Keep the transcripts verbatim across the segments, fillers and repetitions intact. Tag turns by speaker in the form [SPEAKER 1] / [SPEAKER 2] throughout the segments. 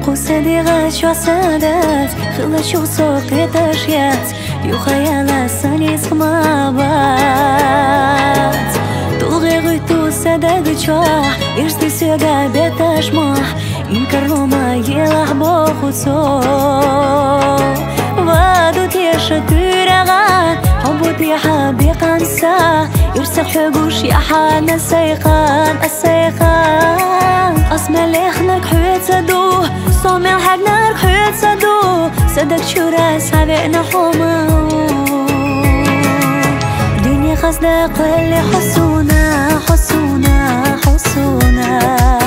[SPEAKER 1] قصدي غاش وسادات خلا شو سوقي تشيات يو خيال سانيس ما بات تلغي غيتو سادات جوح إرستي سيغا بيتاش مح إنكر روما يلح بوخوتو وادو تيشا تيرغان حبو تيحا بيقانسا يرسل حقوش يا حان السيقان السيقان أسمع ليخنك حيوت سدو صومع حقنك حيوت سدو صدق شورا سابقنا حوما دنيا خصدق اللي حسونا حسونا حسونا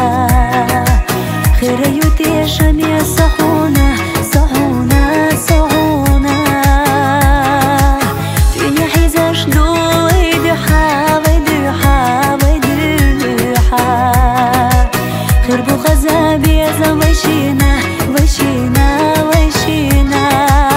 [SPEAKER 1] خير يوتي شمية صحونا صحونا صحونا دنيا حيزاش دو ويدوحا ويدوحا ويدوحا خير بو خزابي يزا ويشينا ويشينا ويشينا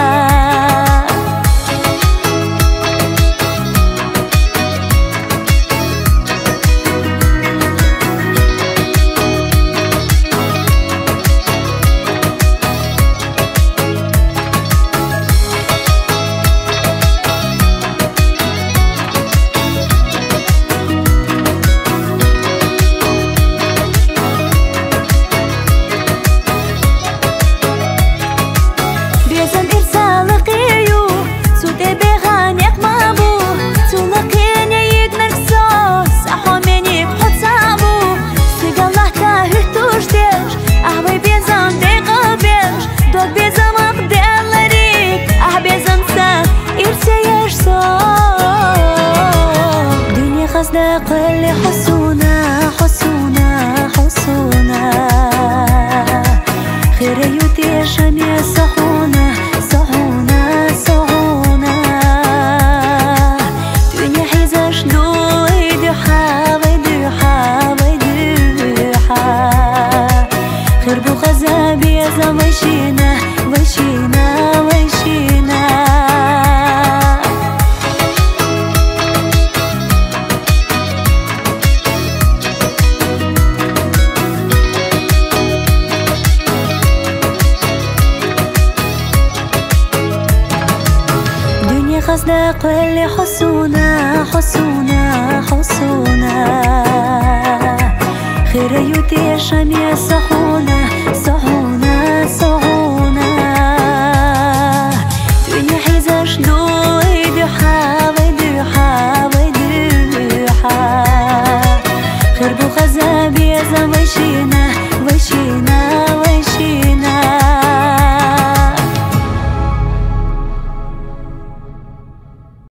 [SPEAKER 1] خصدق اللي حسونا حسونا حسونا خير يوتي شمية صحونا صحونا صحونا دنيا حيزاش دو ويدوحا ويدوحا ويدوحا خير بو خزابي يزا ويشينا ويشينا ويشينا خصدق اللي حسونا حسونا حسونا خير يوتي شمية صحونا